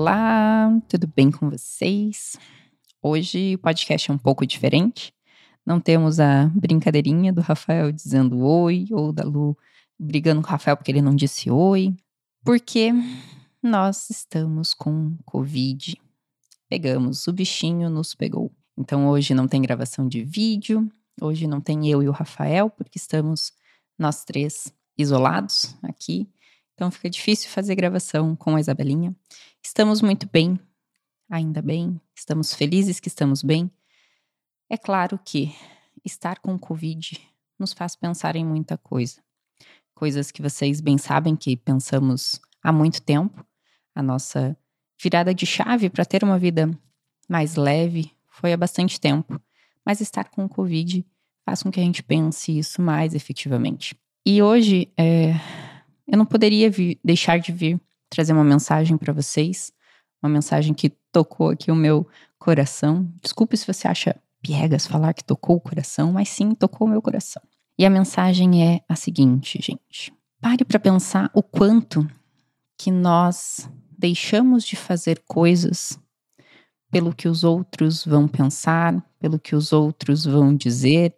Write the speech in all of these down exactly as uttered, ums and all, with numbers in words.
Olá, tudo bem com vocês? Hoje o podcast é um pouco diferente. Não temos a brincadeirinha do Rafael dizendo oi, ou da Lu brigando com o Rafael porque ele não disse oi, porque nós estamos com Covid. Pegamos, o bichinho nos pegou. Então hoje não tem gravação de vídeo, hoje não tem eu e o Rafael, porque estamos nós três isolados aqui. Então fica difícil fazer gravação com a Isabelinha. Estamos muito bem, ainda bem, estamos felizes que estamos bem. É claro que estar com Covid nos faz pensar em muita coisa. Coisas que vocês bem sabem que pensamos há muito tempo. A nossa virada de chave para ter uma vida mais leve foi há bastante tempo. Mas estar com Covid faz com que a gente pense isso mais efetivamente. E hoje, é, eu não poderia vir, deixar de vir trazer uma mensagem para vocês. Uma mensagem que tocou aqui o meu coração. Desculpe se você acha piegas falar que tocou o coração, mas sim, tocou o meu coração. E a mensagem é a seguinte, gente. Pare para pensar o quanto que nós deixamos de fazer coisas pelo que os outros vão pensar, pelo que os outros vão dizer.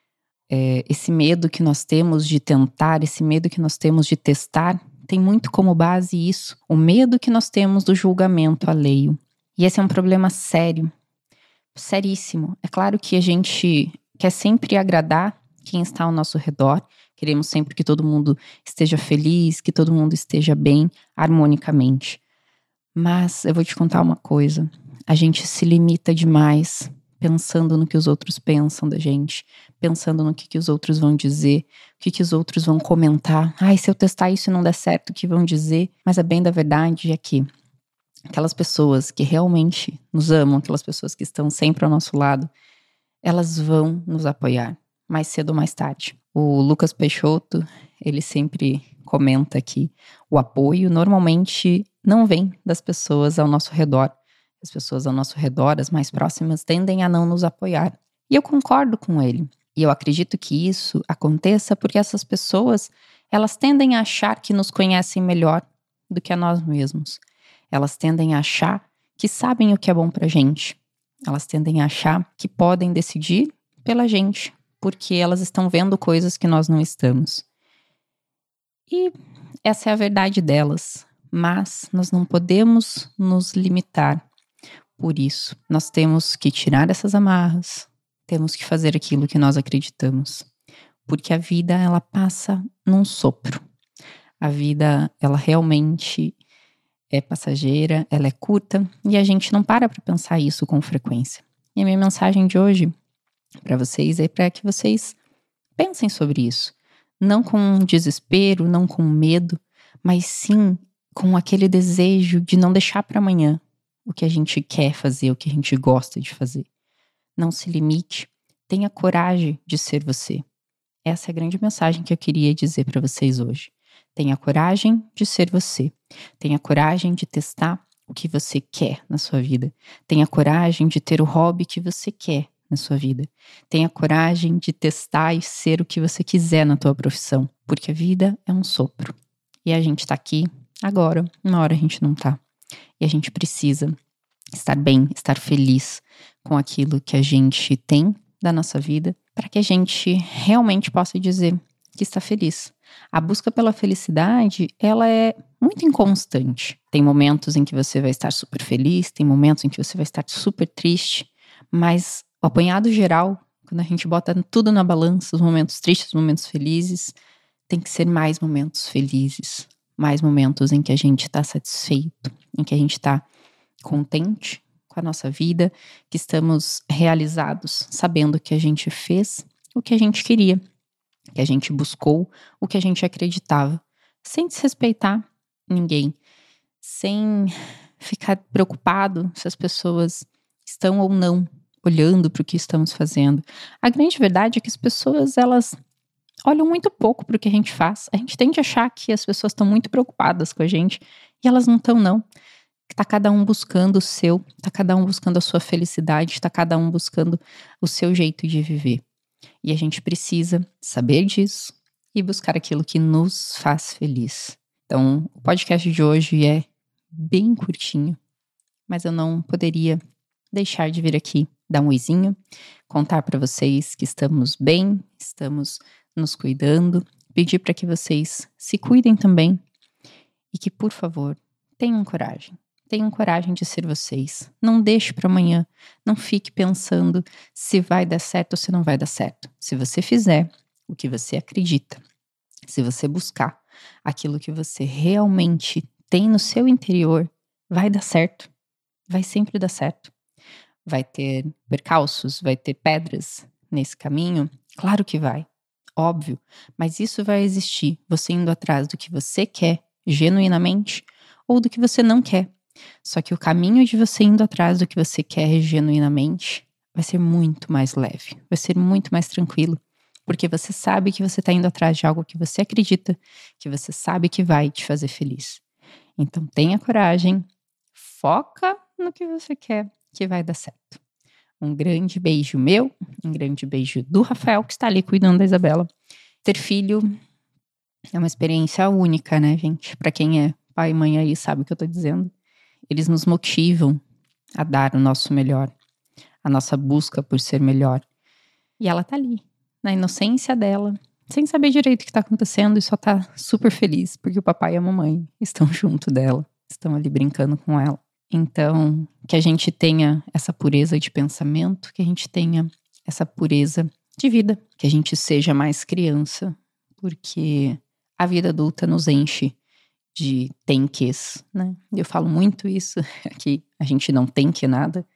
É, esse medo que nós temos de tentar, esse medo que nós temos de testar, tem muito como base isso, o medo que nós temos do julgamento alheio. E esse é um problema sério, seríssimo. É claro que a gente quer sempre agradar quem está ao nosso redor, queremos sempre que todo mundo esteja feliz, que todo mundo esteja bem, harmonicamente. Mas eu vou te contar uma coisa, a gente se limita demais pensando no que os outros pensam da gente, pensando no que, que os outros vão dizer, o que, que os outros vão comentar. Ai, se eu testar isso e não der certo, o que vão dizer? Mas a bem da verdade é que aquelas pessoas que realmente nos amam, aquelas pessoas que estão sempre ao nosso lado, elas vão nos apoiar, mais cedo ou mais tarde. O Lucas Peixoto, ele sempre comenta que o apoio normalmente não vem das pessoas ao nosso redor. As pessoas ao nosso redor, as mais próximas, tendem a não nos apoiar. E eu concordo com ele. E eu acredito que isso aconteça porque essas pessoas, elas tendem a achar que nos conhecem melhor do que a nós mesmos. Elas tendem a achar que sabem o que é bom pra gente. Elas tendem a achar que podem decidir pela gente, porque elas estão vendo coisas que nós não estamos. E essa é a verdade delas. Mas nós não podemos nos limitar. Por isso, nós temos que tirar essas amarras, temos que fazer aquilo que nós acreditamos. Porque a vida, ela passa num sopro. A vida, ela realmente é passageira, ela é curta e a gente não para para pensar isso com frequência. E a minha mensagem de hoje para vocês é para que vocês pensem sobre isso. Não com desespero, não com medo, mas sim com aquele desejo de não deixar para amanhã o que a gente quer fazer, o que a gente gosta de fazer. Não se limite, tenha coragem de ser você. Essa é a grande mensagem que eu queria dizer para vocês hoje. Tenha coragem de ser você. Tenha coragem de testar o que você quer na sua vida. Tenha coragem de ter o hobby que você quer na sua vida. Tenha coragem de testar e ser o que você quiser na tua profissão. Porque a vida é um sopro. E a gente tá aqui agora, uma hora a gente não tá. E a gente precisa estar bem, estar feliz com aquilo que a gente tem da nossa vida, para que a gente realmente possa dizer que está feliz. A busca pela felicidade, ela é muito inconstante. Tem momentos em que você vai estar super feliz, tem momentos em que você vai estar super triste, mas o apanhado geral, quando a gente bota tudo na balança, os momentos tristes, os momentos felizes, tem que ser mais momentos felizes. Mais momentos em que a gente está satisfeito, em que a gente está contente com a nossa vida, que estamos realizados, sabendo que a gente fez o que a gente queria, que a gente buscou o que a gente acreditava, sem desrespeitar ninguém, sem ficar preocupado se as pessoas estão ou não olhando para o que estamos fazendo. A grande verdade é que as pessoas, elas olham muito pouco para o que a gente faz. A gente tende a achar que as pessoas estão muito preocupadas com a gente e elas não estão, não. Tá cada um buscando o seu, tá cada um buscando a sua felicidade, tá cada um buscando o seu jeito de viver. E a gente precisa saber disso e buscar aquilo que nos faz feliz. Então, o podcast de hoje é bem curtinho, mas eu não poderia deixar de vir aqui dar um oizinho, contar para vocês que estamos bem, estamos nos cuidando, pedir para que vocês se cuidem também e que, por favor, tenham coragem. Tenham coragem de ser vocês. Não deixe para amanhã. Não fique pensando se vai dar certo ou se não vai dar certo. Se você fizer o que você acredita, se você buscar aquilo que você realmente tem no seu interior, vai dar certo. Vai sempre dar certo. Vai ter percalços, vai ter pedras nesse caminho? Claro que vai. Óbvio. Mas isso vai existir. Você indo atrás do que você quer, genuinamente, ou do que você não quer. Só que o caminho de você indo atrás do que você quer genuinamente vai ser muito mais leve, vai ser muito mais tranquilo, porque você sabe que você está indo atrás de algo que você acredita, que você sabe que vai te fazer feliz. Então tenha coragem, foca no que você quer, que vai dar certo. Um grande beijo meu, um grande beijo do Rafael, que está ali cuidando da Isabela. Ter filho é uma experiência única, né, gente? Para quem é pai e mãe aí sabe o que eu tô dizendo. Eles nos motivam a dar o nosso melhor, a nossa busca por ser melhor. E ela tá ali, na inocência dela, sem saber direito o que tá acontecendo e só tá super feliz, porque o papai e a mamãe estão junto dela, estão ali brincando com ela. Então, que a gente tenha essa pureza de pensamento, que a gente tenha essa pureza de vida, que a gente seja mais criança, porque a vida adulta nos enche de tem ques, né? Eu falo muito isso, que a gente não tem que nada.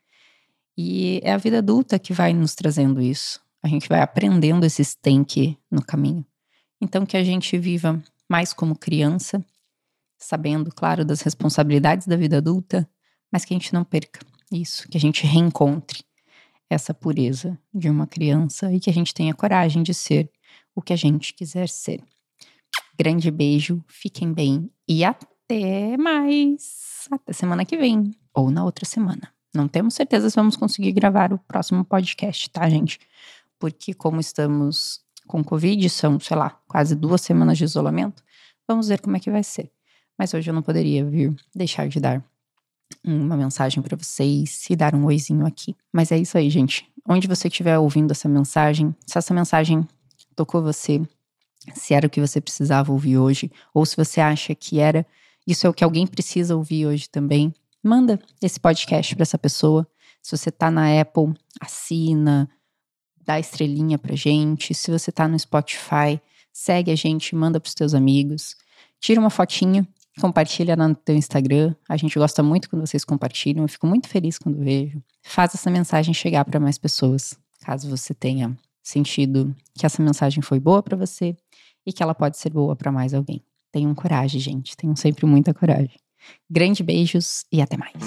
E é a vida adulta que vai nos trazendo isso. A gente vai aprendendo esses tem que no caminho. Então que a gente viva mais como criança, sabendo, claro, das responsabilidades da vida adulta, mas que a gente não perca isso, que a gente reencontre essa pureza de uma criança e que a gente tenha coragem de ser o que a gente quiser ser. Grande beijo, fiquem bem e até mais. Até semana que vem ou na outra semana. Não temos certeza se vamos conseguir gravar o próximo podcast, tá, gente? Porque como estamos com Covid, são, sei lá, quase duas semanas de isolamento, vamos ver como é que vai ser. Mas hoje eu não poderia vir deixar de dar uma mensagem pra vocês e dar um oizinho aqui. Mas é isso aí, gente. Onde você estiver ouvindo essa mensagem, se essa mensagem tocou você, se era o que você precisava ouvir hoje, ou se você acha que era, isso é o que alguém precisa ouvir hoje também, manda esse podcast para essa pessoa. Se você tá na Apple, assina, dá estrelinha pra gente. Se você tá no Spotify, segue a gente, manda pros teus amigos. Tira uma fotinha, compartilha no teu Instagram. A gente gosta muito quando vocês compartilham, eu fico muito feliz quando vejo. Faz essa mensagem chegar para mais pessoas, caso você tenha sentido que essa mensagem foi boa para você e que ela pode ser boa para mais alguém. Tenham coragem, gente. Tenham sempre muita coragem. Grandes beijos e até mais.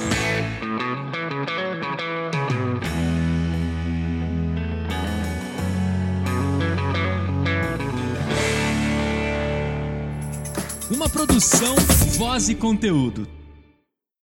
Uma produção, voz e conteúdo.